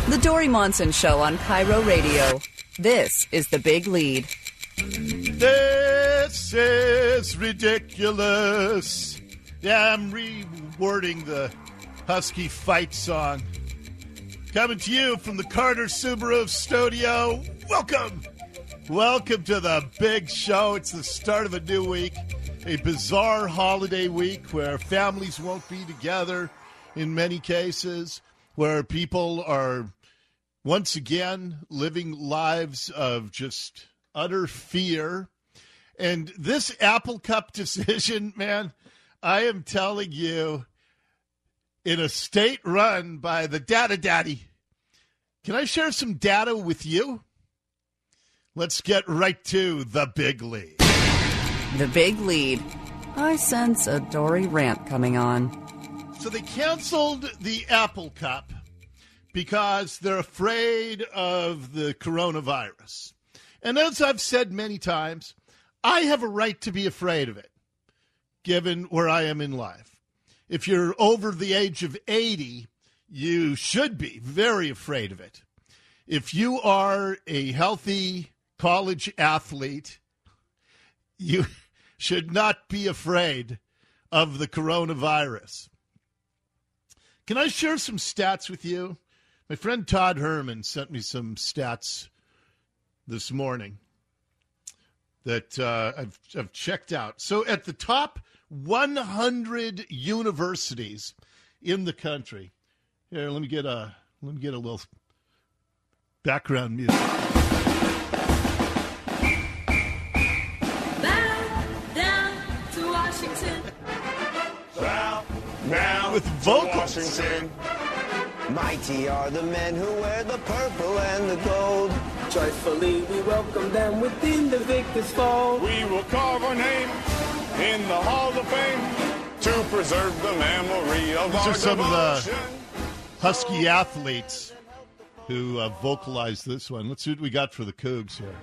The Dory Monson Show on Cairo Radio. This is The Big Lead. This is ridiculous. Yeah, I'm rewording the Husky fight song. Coming to you from the Carter Subaru studio. Welcome. Welcome to the big show. It's the start of a new week, a bizarre holiday week where families won't be together in many cases, where people are once again living lives of just utter fear. And this Apple Cup decision, man, I am telling you, in a state run by the Data Daddy. Can I share some data with you? Let's get right to the big lead. The Big Lead. I sense a Dory rant coming on. So they canceled the Apple Cup because they're afraid of the coronavirus. And as I've said many times, I have a right to be afraid of it, given where I am in life. If you're over the age of 80, you should be very afraid of it. If you are a healthy college athlete, you should not be afraid of the coronavirus. Can I share some stats with you? My friend Todd Herman sent me some stats this morning that I've checked out. So at the top 100 universities in the country. Here, let me get a little background music. Bow down to Washington. Bow down With vocals. to Washington. Mighty are the men who wear the purple and the gold. Joyfully we welcome them within the victor's fold. We will carve our name in the Hall of Fame to preserve the memory of These our are some of the devotion. Husky athletes who vocalized this one. Let's see what we got for the Cougs here.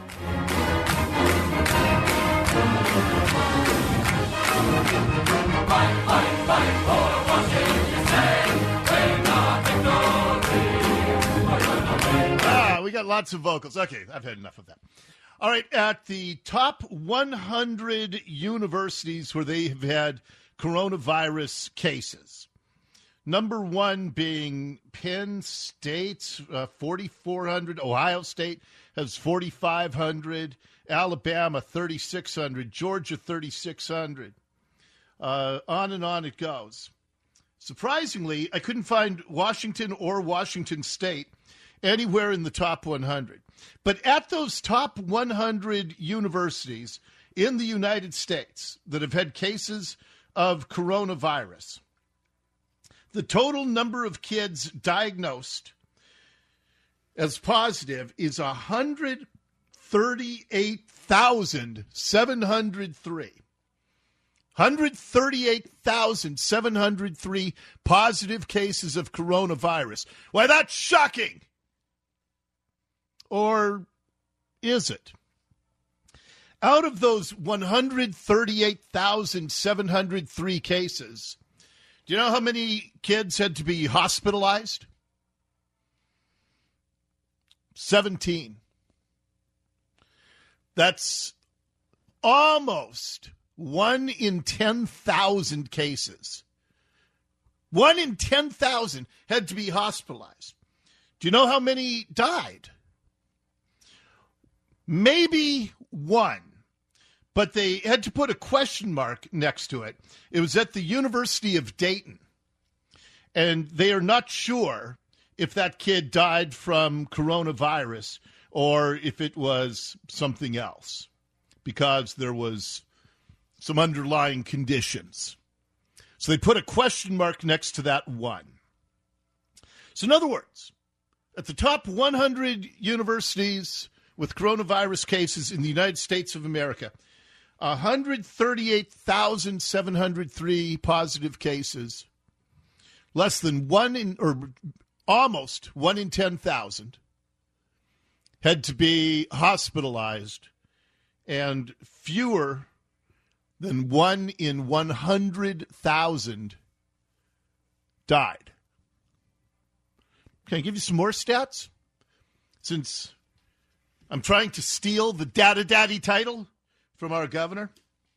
We got lots of vocals. Okay, I've had enough of that. All right, at the top 100 universities where they have had coronavirus cases, number one being Penn State, 4,400. Ohio State has 4,500. Alabama, 3,600. Georgia, 3,600. On and on it goes. Surprisingly, I couldn't find Washington or Washington State anywhere in the top 100. But at those top 100 universities in the United States that have had cases of coronavirus, the total number of kids diagnosed as positive is 138,703. 138,703 positive cases of coronavirus. Why, that's shocking. Or is it? Out of those 138,703 cases, do you know how many kids had to be hospitalized? 17. That's almost 1 in 10,000 cases. 1 in 10,000 had to be hospitalized. Do you know how many died? Maybe one, but they had to put a question mark next to it. It was at the University of Dayton, and they are not sure if that kid died from coronavirus or if it was something else, because there was some underlying conditions. So they put a question mark next to that one. So in other words, at the top 100 universities with coronavirus cases in the United States of America, 138,703 positive cases, less than almost 1 in 10,000 had to be hospitalized, and fewer than 1 in 100,000 died. Can I give you some more stats? Since I'm trying to steal the Data Daddy title from our governor.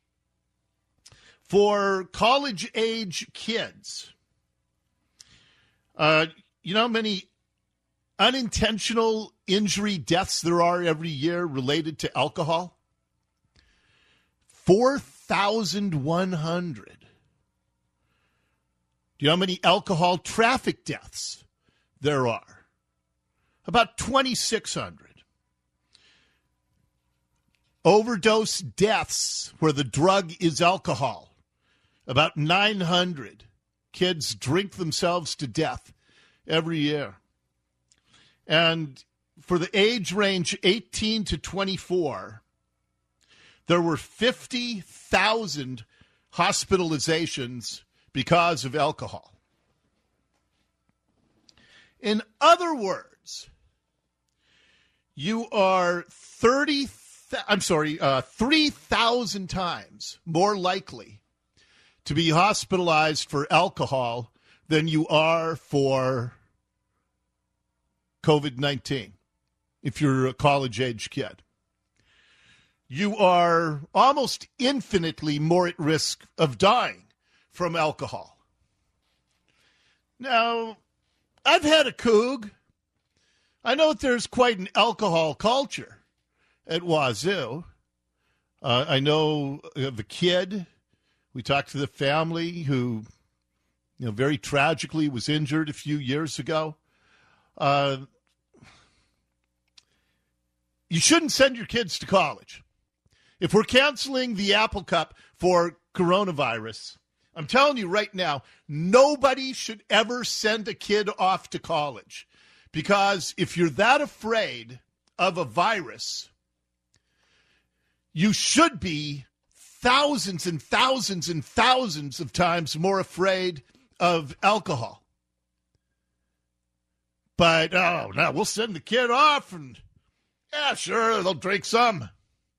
For college-age kids, you know how many unintentional injury deaths there are every year related to alcohol? 4,100. Do you know how many alcohol traffic deaths there are? About 2,600. Overdose deaths where the drug is alcohol. About 900 kids drink themselves to death every year. And for the age range 18 to 24, there were 50,000 hospitalizations because of alcohol. In other words, you are 3,000 times more likely to be hospitalized for alcohol than you are for COVID-19 if you're a college-age kid. You are almost infinitely more at risk of dying from alcohol. Now, I've had a coug. I know that there's quite an alcohol culture at Wazoo. I know of a kid. We talked to the family who, very tragically was injured a few years ago. You shouldn't send your kids to college. If we're canceling the Apple Cup for coronavirus, I'm telling you right now, nobody should ever send a kid off to college. Because if you're that afraid of a virus, you should be thousands and thousands and thousands of times more afraid of alcohol. But, no, we'll send the kid off and, yeah, sure, they'll drink some.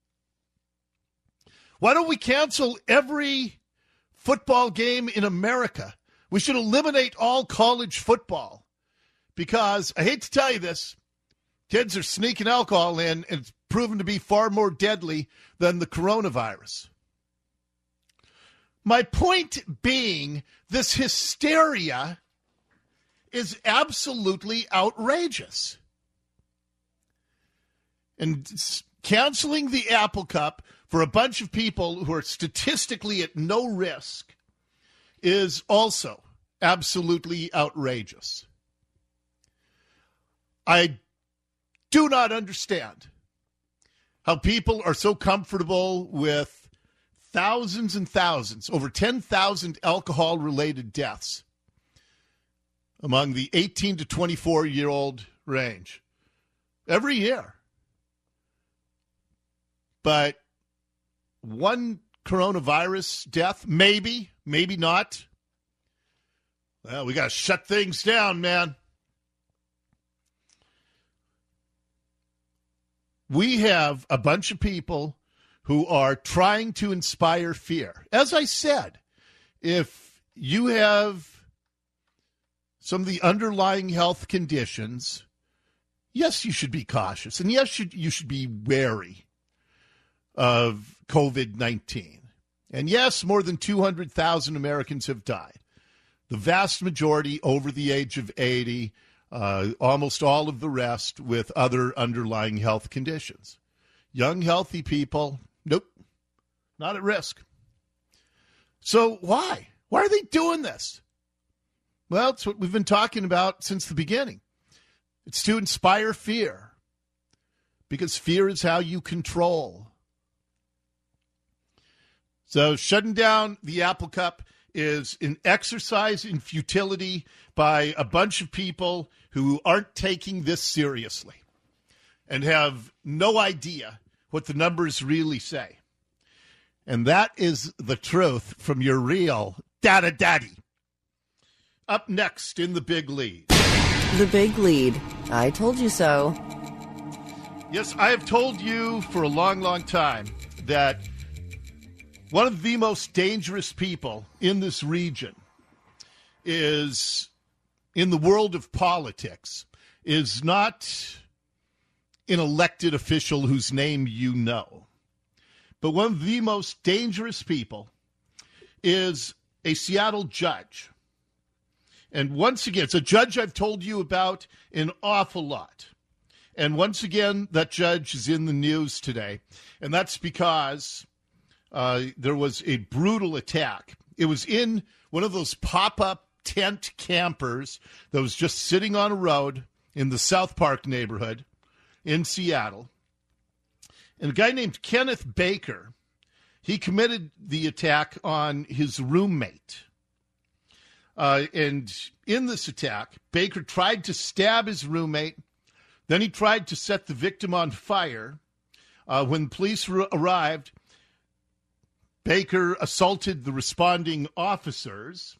Why don't we cancel every football game in America? We should eliminate all college football because, I hate to tell you this, kids are sneaking alcohol in and it's proven to be far more deadly than the coronavirus. My point being, this hysteria is absolutely outrageous. And canceling the Apple Cup for a bunch of people who are statistically at no risk is also absolutely outrageous. I do not understand how people are so comfortable with thousands and thousands, over 10,000 alcohol-related deaths among the 18 to 24-year-old range every year. But one coronavirus death, maybe not. Well, we got to shut things down, man. We have a bunch of people who are trying to inspire fear. As I said, if you have some of the underlying health conditions, yes, you should be cautious. And yes, you should be wary of COVID-19. And yes, more than 200,000 Americans have died. The vast majority over the age of 80, almost all of the rest with other underlying health conditions. Young, healthy people, nope, not at risk. So why? Why are they doing this? Well, it's what we've been talking about since the beginning. It's to inspire fear, because fear is how you control. So shutting down the Apple Cup is an exercise in futility by a bunch of people who aren't taking this seriously and have no idea what the numbers really say. And that is the truth from your real Data Daddy. Up next in The Big Lead. The Big Lead. I told you so. Yes, I have told you for a long, long time that one of the most dangerous people in this region is in the world of politics is not an elected official whose name you know, but one of the most dangerous people is a Seattle judge. And once again, it's a judge I've told you about an awful lot. And once again, that judge is in the news today. And that's because there was a brutal attack. It was in one of those pop-up tent campers that was just sitting on a road in the South Park neighborhood in Seattle. And a guy named Kenneth Baker, he committed the attack on his roommate. And in this attack, Baker tried to stab his roommate. Then he tried to set the victim on fire. When police arrived, Baker assaulted the responding officers.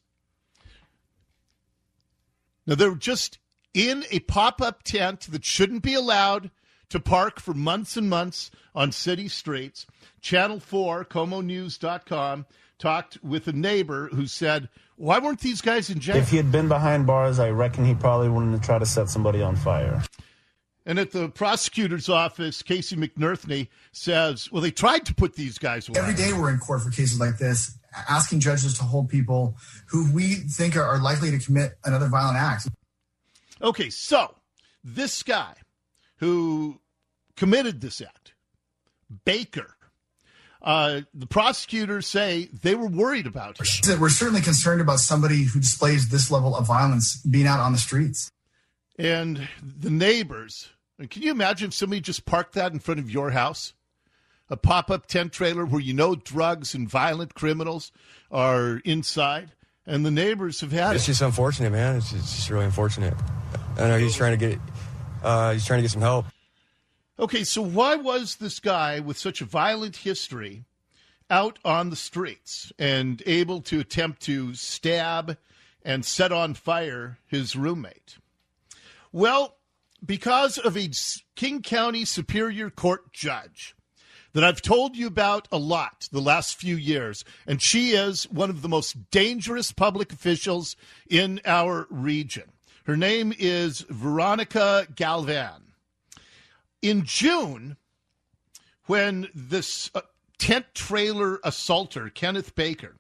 Now, they were just in a pop-up tent that shouldn't be allowed to park for months and months on city streets. Channel 4, KomoNews.com, talked with a neighbor who said, why weren't these guys in jail? If he had been behind bars, I reckon he probably wouldn't have tried to set somebody on fire. And at the prosecutor's office, Casey McNerthney says, well, they tried to put these guys away. Every day we're in court for cases like this, asking judges to hold people who we think are likely to commit another violent act. Okay, so this guy who committed this act, Baker, the prosecutors say they were worried about him. We're certainly concerned about somebody who displays this level of violence being out on the streets. And the neighbors, can you imagine if somebody just parked that in front of your house? A pop-up tent trailer where you know drugs and violent criminals are inside, and the neighbors have had it. It's just unfortunate, man. It's just really unfortunate. I know he's trying to get some help. Okay, so why was this guy with such a violent history out on the streets and able to attempt to stab and set on fire his roommate? Well, because of a King County Superior Court judge that I've told you about a lot the last few years, and she is one of the most dangerous public officials in our region. Her name is Veronica Galvan. In June, when this tent trailer assaulter, Kenneth Baker,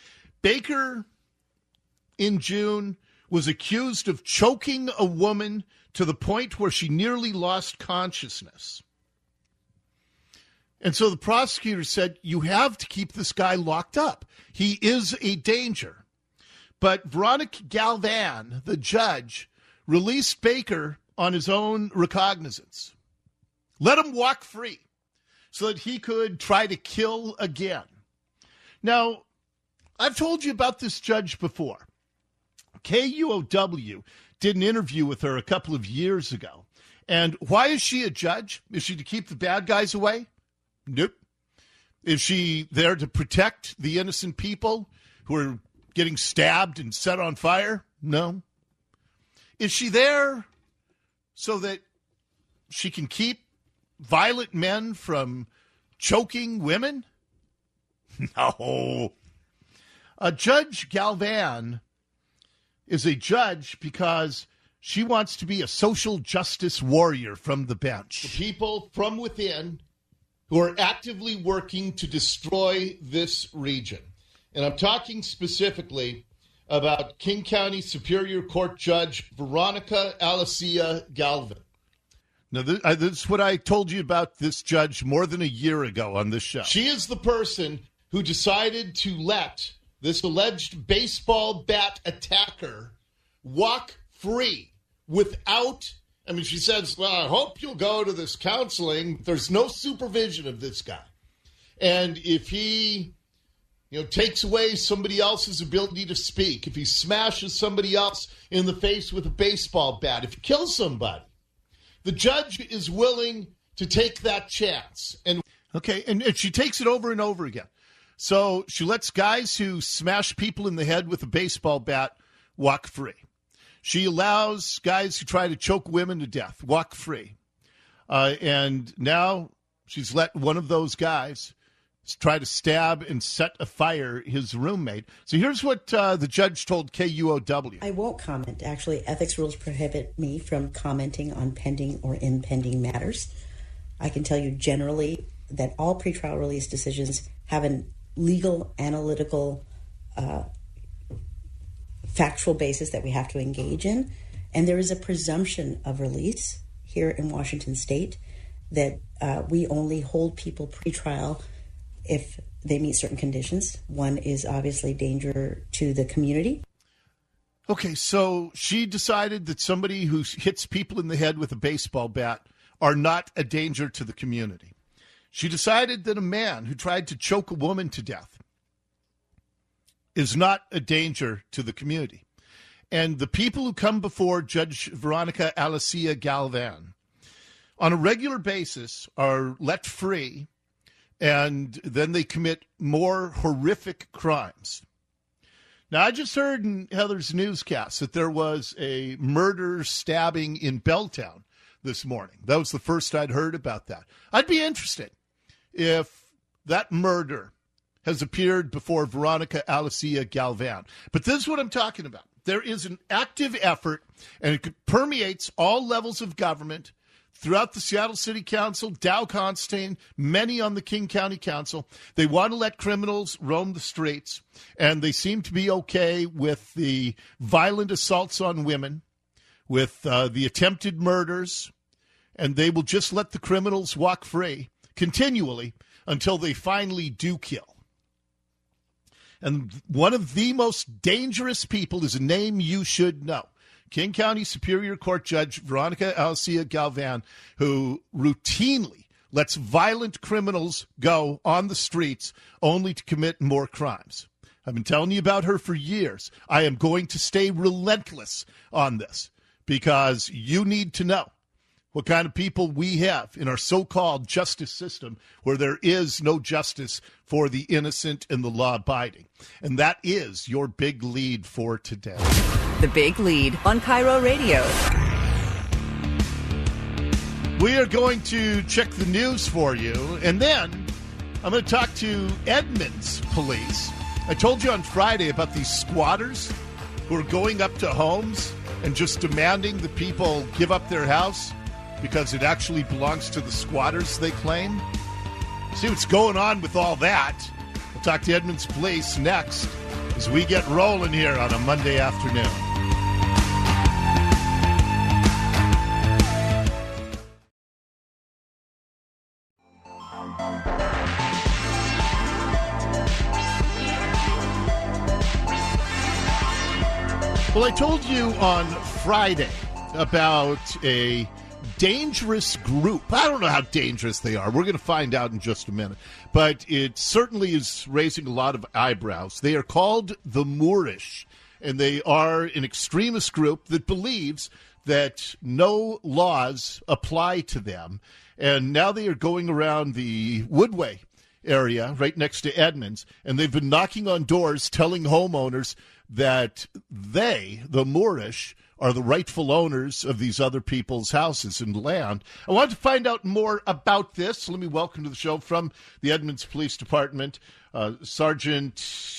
in June was accused of choking a woman to the point where she nearly lost consciousness. And so the prosecutor said, you have to keep this guy locked up. He is a danger. But Veronica Galvan, the judge, released Baker on his own recognizance. Let him walk free so that he could try to kill again. Now, I've told you about this judge before. KUOW did an interview with her a couple of years ago. And why is she a judge? Is she to keep the bad guys away? Nope. Is she there to protect the innocent people who are getting stabbed and set on fire? No. Is she there so that she can keep violent men from choking women? No. Judge Galvan is a judge because she wants to be a social justice warrior from the bench. The people from within who are actively working to destroy this region. And I'm talking specifically about King County Superior Court Judge Veronica Alicia Galvan. Now, this is what I told you about this judge more than a year ago on this show. She is the person who decided to let this alleged baseball bat attacker walk free without, she says, well, I hope you'll go to this counseling. There's no supervision of this guy. And if he, takes away somebody else's ability to speak, if he smashes somebody else in the face with a baseball bat, if he kills somebody, the judge is willing to take that chance. And she takes it over and over again. So she lets guys who smash people in the head with a baseball bat walk free. She allows guys who try to choke women to death walk free. And now she's let one of those guys try to stab and set afire his roommate. So here's what the judge told KUOW. I won't comment. Actually, ethics rules prohibit me from commenting on pending or impending matters. I can tell you generally that all pretrial release decisions have a legal, analytical, factual basis that we have to engage in. And there is a presumption of release here in Washington State that we only hold people pretrial if they meet certain conditions. One is obviously danger to the community. Okay, so she decided that somebody who hits people in the head with a baseball bat are not a danger to the community. She decided that a man who tried to choke a woman to death is not a danger to the community. And the people who come before Judge Veronica Alicia Galvan on a regular basis are let free, and then they commit more horrific crimes. Now, I just heard in Heather's newscast that there was a murder stabbing in Belltown this morning. That was the first I'd heard about that. I'd be interested if that murder has appeared before Veronica Alicia Galvan. But this is what I'm talking about. There is an active effort, and it permeates all levels of government throughout the Seattle City Council, Dow Constein, many on the King County Council. They want to let criminals roam the streets, and they seem to be okay with the violent assaults on women, with the attempted murders, and they will just let the criminals walk free continually until they finally do kill. And one of the most dangerous people is a name you should know. King County Superior Court Judge Veronica Alicia Galvan, who routinely lets violent criminals go on the streets only to commit more crimes. I've been telling you about her for years. I am going to stay relentless on this because you need to know what kind of people we have in our so-called justice system where there is no justice for the innocent and the law-abiding. And that is your big lead for today. The Big Lead on Cairo Radio. We are going to check the news for you, and then I'm going to talk to Edmonds Police. I told you on Friday about these squatters who are going up to homes and just demanding that people give up their house because it actually belongs to the squatters, they claim. See what's going on with all that. We'll talk to Edmonds Police next as we get rolling here on a Monday afternoon. Well, I told you on Friday about a dangerous group. I don't know how dangerous they are. We're going to find out in just a minute. But it certainly is raising a lot of eyebrows. They are called the Moorish, and they are an extremist group that believes that no laws apply to them. And now they are going around the Woodway area right next to Edmonds, and they've been knocking on doors telling homeowners that they, the Moorish, are the rightful owners of these other people's houses and land. I want to find out more about this. Let me welcome to the show from the Edmonds Police Department, Sergeant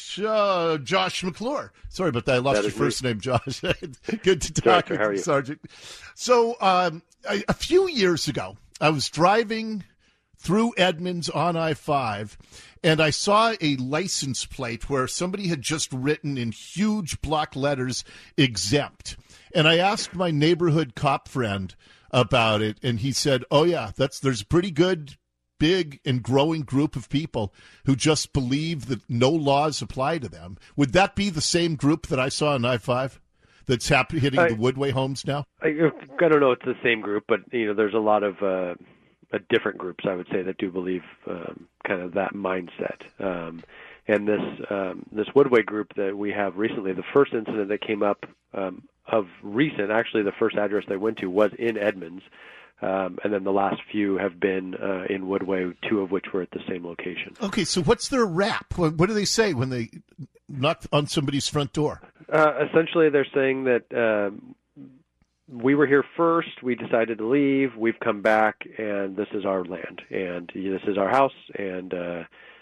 Josh McClure. Sorry about that. I lost your first name, Josh. Good to talk with you, Sergeant. So a few years ago, I was driving through Edmonds on I-5, and I saw a license plate where somebody had just written in huge block letters, exempt. And I asked my neighborhood cop friend about it, and he said, oh, yeah, there's a pretty good, big, and growing group of people who just believe that no laws apply to them. Would that be the same group that I saw on I-5 that's hitting the Woodway homes now? I don't know it's the same group, but there's a lot of different groups, I would say, that do believe kind of that mindset. And this Woodway group that we have recently, the first incident that came up of recent, actually the first address they went to was in Edmonds, and then the last few have been in Woodway, two of which were at the same location. Okay, so what's their rap? What do they say when they knock on somebody's front door? Essentially, they're saying that we were here first, we decided to leave, we've come back, and this is our land, and this is our house, and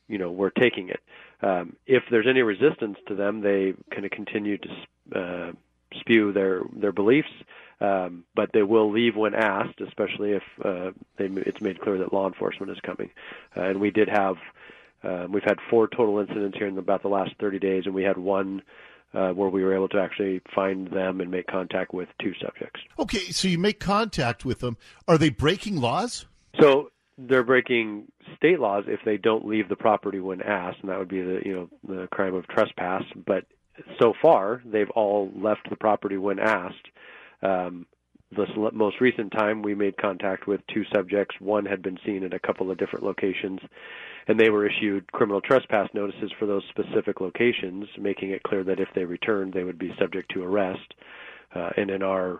we're taking it. If there's any resistance to them, they kind of continue to spew their beliefs, but they will leave when asked, especially if it's made clear that law enforcement is coming. And we did have we've had 4 total incidents here in about the last 30 days, and we had one where we were able to actually find them and make contact with 2 subjects. Okay, so you make contact with them. Are they breaking laws? So they're breaking state laws if they don't leave the property when asked, and that would be the crime of trespass. But so far, they've all left the property when asked. This most recent time, we made contact with 2 subjects. One had been seen at a couple of different locations, and they were issued criminal trespass notices for those specific locations, making it clear that if they returned, they would be subject to arrest. And in our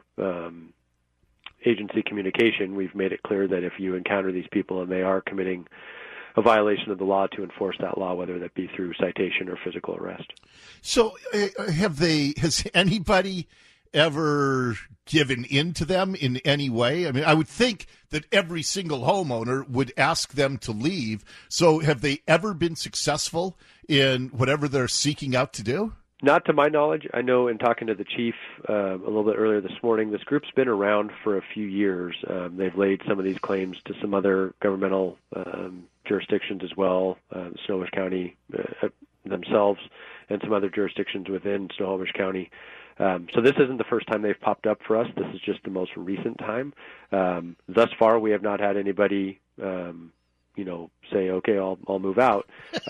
agency communication, we've made it clear that if you encounter these people and they are committing a violation of the law, to enforce that law, whether that be through citation or physical arrest. So has anybody ever given in to them in any way? I mean, I would think that every single homeowner would ask them to leave. So have they ever been successful in whatever they're seeking out to do? Not to my knowledge. I know in talking to the chief a little bit earlier this morning, this group's been around for a few years. They've laid some of these claims to some other governmental jurisdictions as well, Snohomish County themselves, and some other jurisdictions within Snohomish County. So this isn't the first time they've popped up for us. This is just the most recent time. Thus far, we have not had anybody, say, okay, I'll move out.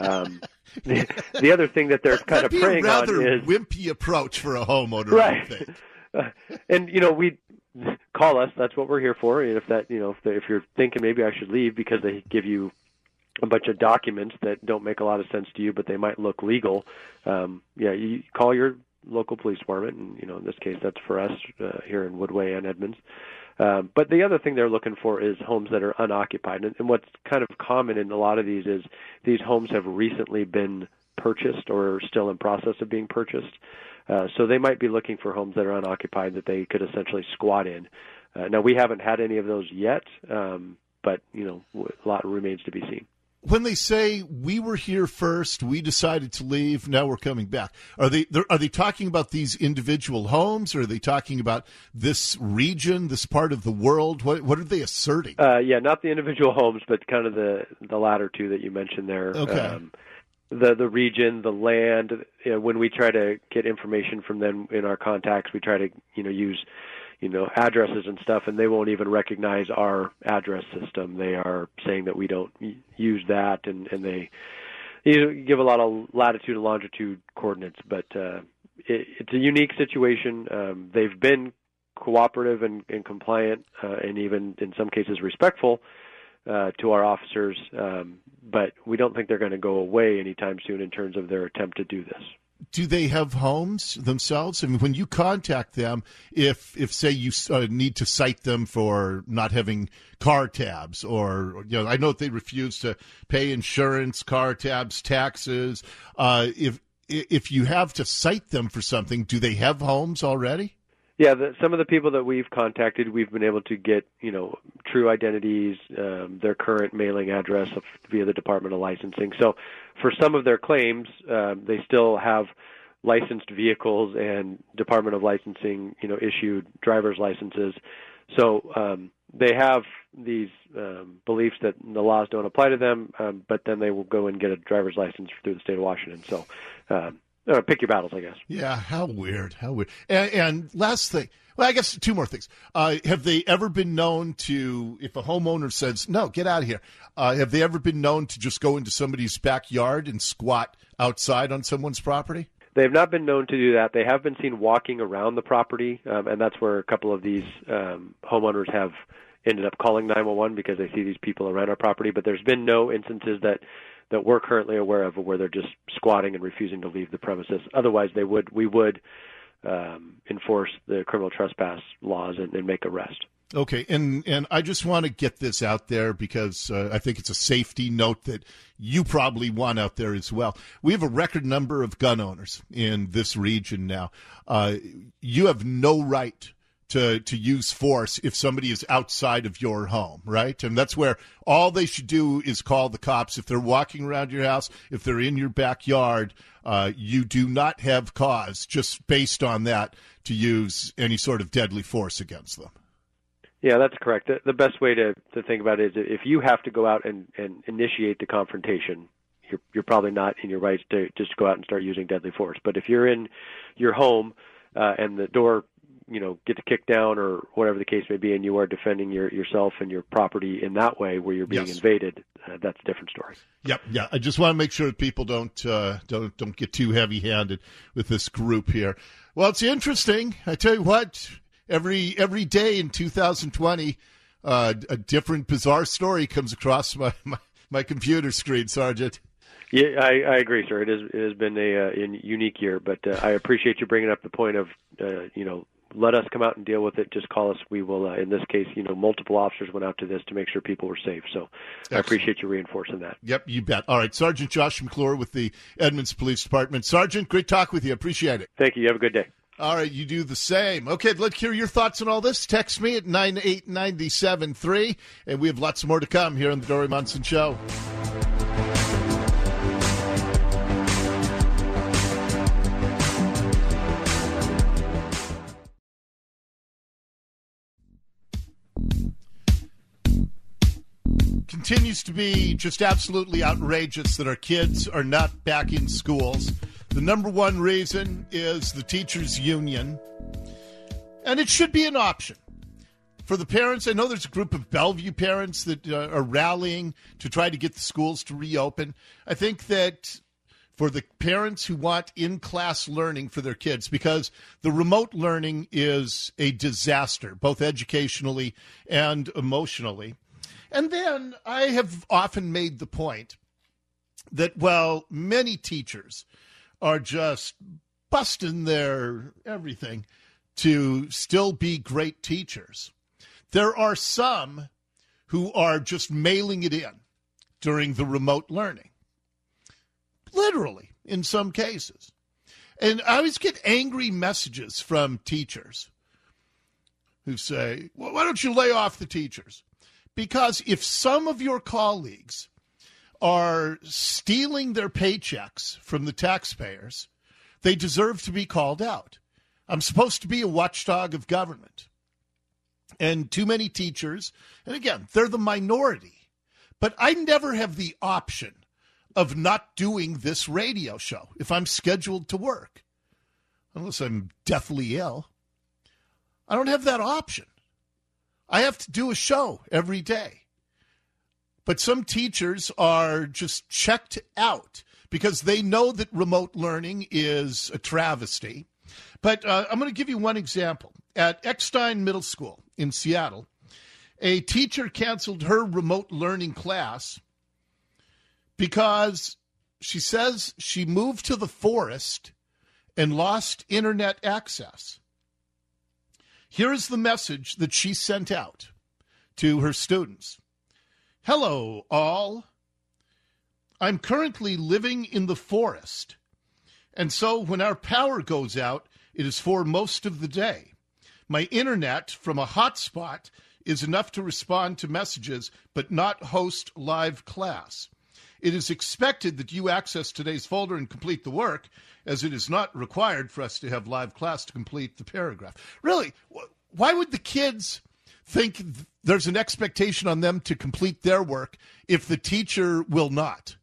The other thing that they're kind of preying on is... That'd be a rather wimpy approach for a homeowner, right. I think. And, we call us. That's what we're here for. And if you're thinking maybe I should leave because they give you a bunch of documents that don't make a lot of sense to you, but they might look legal, you call your local police department, and in this case that's for us here in Woodway and Edmonds. But the other thing they're looking for is homes that are unoccupied, and what's kind of common in a lot of these is these homes have recently been purchased or still in process of being purchased, so they might be looking for homes that are unoccupied that they could essentially squat in. Now we haven't had any of those yet, but a lot remains to be seen. When they say we were here first, we decided to leave, now we're coming back, are they talking about these individual homes, or are they talking about this region, this part of the world? What are they asserting? Not the individual homes, but kind of the latter two that you mentioned there. Okay. The region, the land. When we try to get information from them in our contacts, we try to use addresses and stuff, and they won't even recognize our address system. They are saying that we don't use that, and they give a lot of latitude and longitude coordinates. But it's a unique situation. They've been cooperative and compliant, and even in some cases respectful to our officers. But we don't think they're going to go away anytime soon in terms of their attempt to do this. Do they have homes themselves? I mean, when you contact them, if say you need to cite them for not having car tabs, or I know that they refuse to pay insurance, car tabs, taxes. If you have to cite them for something, do they have homes already? Yeah, some of the people that we've contacted, we've been able to get true identities, their current mailing address via the Department of Licensing. So for some of their claims, they still have licensed vehicles and Department of Licensing issued driver's licenses. So they have these beliefs that the laws don't apply to them, but then they will go and get a driver's license through the state of Washington. So pick your battles, I guess. Yeah, how weird. And last thing, well, I guess 2 more things. Have they ever been known to, if a homeowner says, no, get out of here, have they ever been known to just go into somebody's backyard and squat outside on someone's property? They have not been known to do that. They have been seen walking around the property, and that's where a couple of these homeowners have ended up calling 911 because they see these people around our property. But there's been no instances that we're currently aware of where they're just squatting and refusing to leave the premises. Otherwise, we would enforce the criminal trespass laws and make arrest. Okay, and I just want to get this out there because I think it's a safety note that you probably want out there as well. We have a record number of gun owners in this region now. You have no right to use force if somebody is outside of your home, right? And that's where all they should do is call the cops. If they're walking around your house, if they're in your backyard, you do not have cause, just based on that, to use any sort of deadly force against them. Yeah, that's correct. The best way to think about it is if you have to go out and initiate the confrontation, you're probably not in your rights to just go out and start using deadly force. But if you're in your home and the door, gets kicked down or whatever the case may be, and you are defending yourself and your property in that way where you're being invaded, that's a different story. Yep, yeah. I just want to make sure that people don't get too heavy-handed with this group here. Well, it's interesting. I tell you what, every day in 2020, a different bizarre story comes across my computer screen, Sergeant. Yeah, I agree, sir. It has been a unique year, but I appreciate you bringing up the point of, let us come out and deal with it. Just call us. We will, in this case, multiple officers went out to this to make sure people were safe. So excellent. I appreciate you reinforcing that. Yep, you bet. All right, Sergeant Josh McClure with the Edmonds Police Department. Sergeant, great talk with you. Appreciate it. Thank you. You have a good day. All right, you do the same. Okay, let's hear your thoughts on all this. Text me at 98973, and we have lots more to come here on the Dori Monson Show. Continues to be just absolutely outrageous that our kids are not back in schools. The number one reason is the teachers' union, and it should be an option for the parents. I know there's a group of Bellevue parents that are rallying to try to get the schools to reopen. I think that for the parents who want in-class learning for their kids, because the remote learning is a disaster, both educationally and emotionally. And then I have often made the point that, well, many teachers are just busting their everything to still be great teachers. There are some who are just mailing it in during the remote learning, literally in some cases. And I always get angry messages from teachers who say, well, why don't you lay off the teachers? Because if some of your colleagues are stealing their paychecks from the taxpayers, they deserve to be called out. I'm supposed to be a watchdog of government. And too many teachers, and again, they're the minority, but I never have the option of not doing this radio show if I'm scheduled to work, unless I'm deathly ill. I don't have that option. I have to do a show every day. But some teachers are just checked out because they know that remote learning is a travesty. But I'm going to give you one example. At Eckstein Middle School in Seattle, a teacher canceled her remote learning class because she says she moved to the forest and lost internet access. Here is the message that she sent out to her students. Hello, all. I'm currently living in the forest, and so when our power goes out, it is for most of the day. My internet from a hotspot is enough to respond to messages, but not host live class. It is expected that you access today's folder and complete the work, as it is not required for us to have live class to complete the paragraph. Really, why would the kids think there's an expectation on them to complete their work if the teacher will not?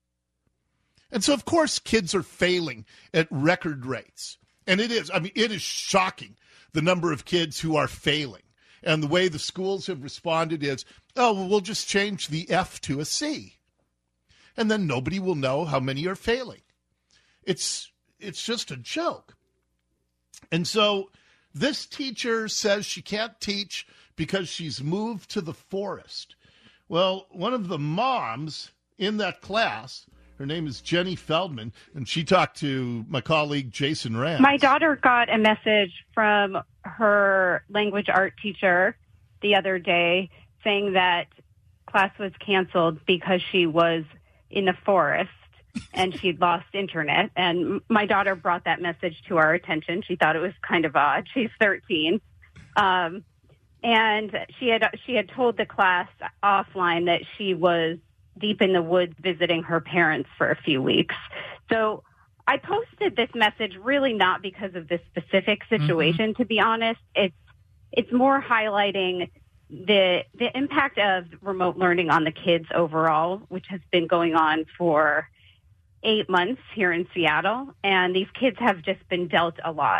And so, of course, kids are failing at record rates. And it is shocking, the number of kids who are failing. And the way the schools have responded is, oh, well, we'll just change the F to a C. And then nobody will know how many are failing. It's just a joke. And so this teacher says she can't teach because she's moved to the forest. Well, one of the moms in that class, her name is Jenny Feldman, and she talked to my colleague Jason Rand. My daughter got a message from her language art teacher the other day saying that class was canceled because she was in the forest and she'd lost internet. And my daughter brought that message to our attention. She thought it was kind of odd. She's 13. And she had told the class offline that she was deep in the woods visiting her parents for a few weeks. So I posted this message really not because of this specific situation, to be honest. It's more highlighting the impact of remote learning on the kids overall, which has been going on for 8 months here in Seattle. And these kids have just been dealt a lot.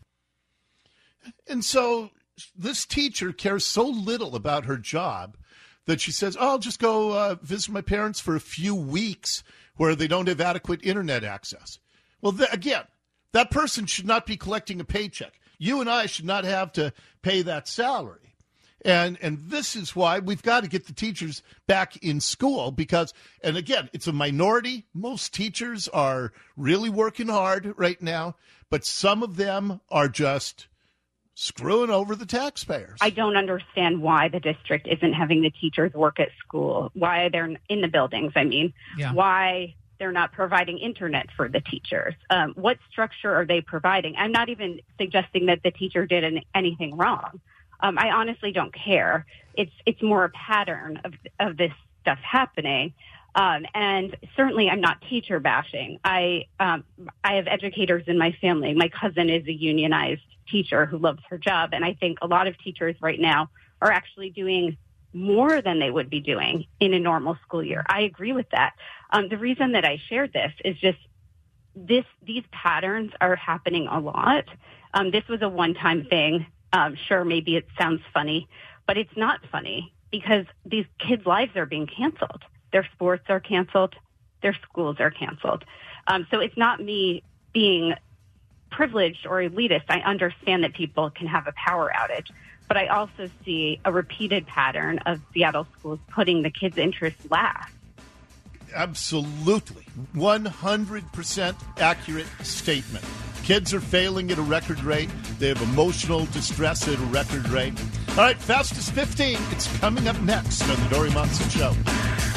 And so this teacher cares so little about her job that she says, I'll just go visit my parents for a few weeks where they don't have adequate internet access. Well, again, that person should not be collecting a paycheck. You and I should not have to pay that salary. And this is why we've got to get the teachers back in school because, and again, it's a minority. Most teachers are really working hard right now, but some of them are just screwing over the taxpayers. I don't understand why the district isn't having the teachers work at school, why they're in the buildings, why they're not providing internet for the teachers. What structure are they providing? I'm not even suggesting that the teacher did anything wrong. I honestly don't care. It's more a pattern of this stuff happening. And certainly I'm not teacher bashing. I have educators in my family. My cousin is a unionized teacher who loves her job. And I think a lot of teachers right now are actually doing more than they would be doing in a normal school year. I agree with that. The reason that I shared this is just these patterns are happening a lot. This was a one-time thing. Sure, maybe it sounds funny, but it's not funny because these kids' lives are being canceled. Their sports are canceled. Their schools are canceled. So it's not me being privileged or elitist. I understand that people can have a power outage, but I also see a repeated pattern of Seattle schools putting the kids' interests last. Absolutely. 100% accurate statement. Kids are failing at a record rate. They have emotional distress at a record rate. All right, Fastest 15. It's coming up next on the Dori Monson Show.